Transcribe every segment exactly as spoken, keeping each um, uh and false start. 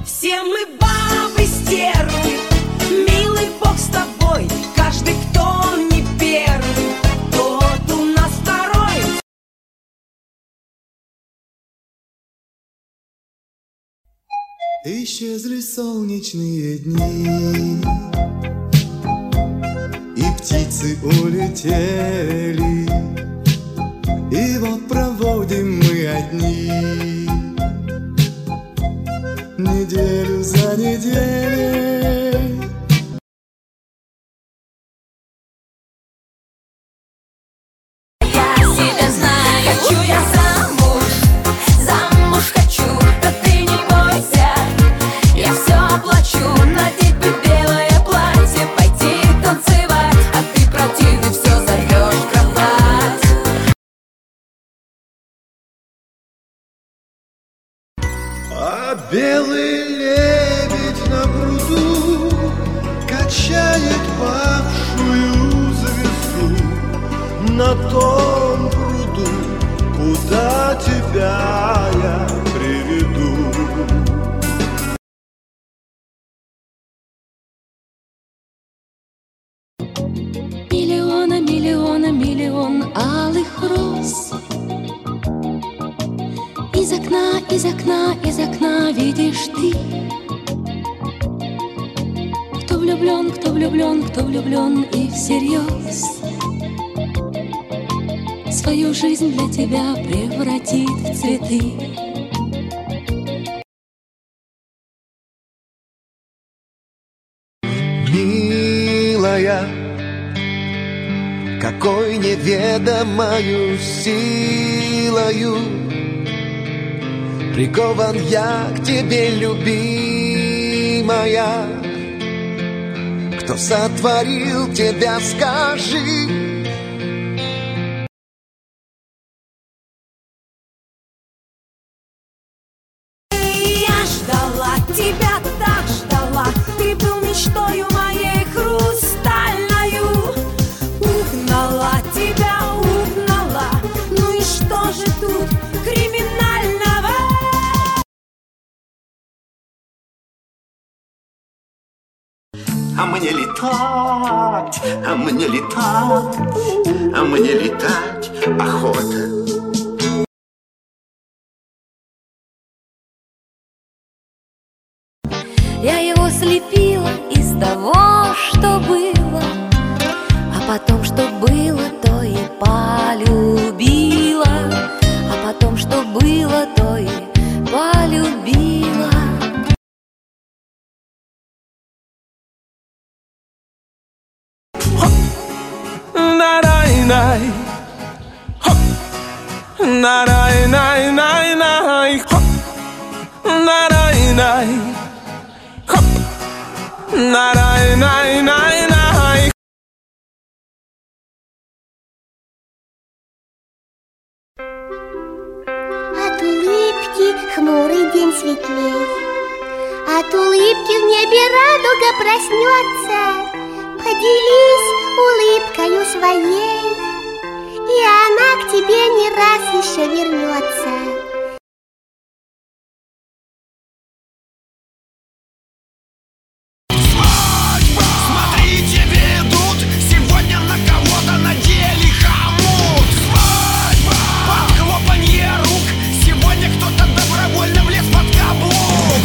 Все мы бабы стервы, милый Бог с тобой. Каждый, кто не первый, тот у нас второй. Исчезли солнечные дни, и птицы улетели, и вот проводим мы одни неделю за неделей. Я себя знаю, хочу я замуж, замуж хочу, да ты не бойся, я все оплачу, надеть бы белое платье, пойти танцевать, а ты противный все зовешь в кровать. А белый лебедь на пруду качает павшую звезду на том пруду, куда тебя я приведу. Миллиона, миллиона, миллион алых роз. Из окна, из окна, из окна видишь ты. Кто влюблен, кто влюблен, кто влюблен и всерьез свою жизнь для тебя превратит в цветы. Милая, какой неведомою силою прикован я к тебе, любимая. Кто сотворил тебя, скажи? Я ждала, тебя так ждала, ты был мечтою моей хрустальною. Угнала тебя, угнала, ну и что же тут криминального? А мне летать, а мне летать, а мне летать охота. Я его слепила из того, что было, а потом, что было, то и полюбила, а потом, что было, то и полюбила. Нарай-най, нарай-най-най-най, нарай-най, нарай-най-най-най. От улыбки хмурый день светлей, от улыбки в небе радуга проснется. Поделись улыбкою своей, и она к тебе не раз еще вернется. Смотрите, ведут, сегодня на кого-то надели хомут. Свадьба! Под хлопанье рук, сегодня кто-то добровольно влез под каблук.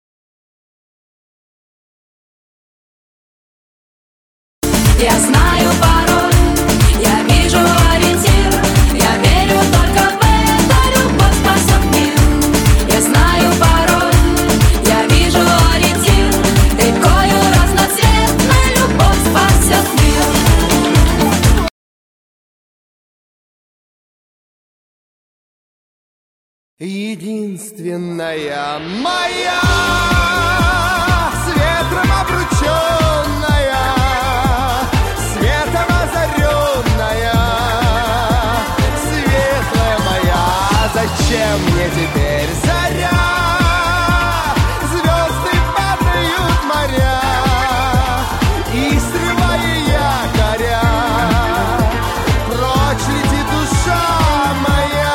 Я знаю пароль, я вижу ориентир, я верю только в это, любовь спасет мир. Я знаю пароль, я вижу ориентир, рекою разноцветной любовь спасет мир. Единственная моя, с ветром обрученная, светом озаренная, светлая моя, зачем мне теперь заря? Звезды падают моря, и срывая якоря, прочь летит душа моя.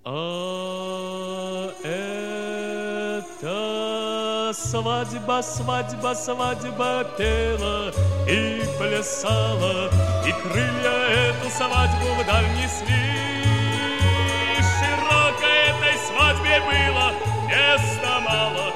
А это свадьба, свадьба, свадьба пела и плясала, и крылья эту свадьбу вдаль несли. Широко этой свадьбе было места мало,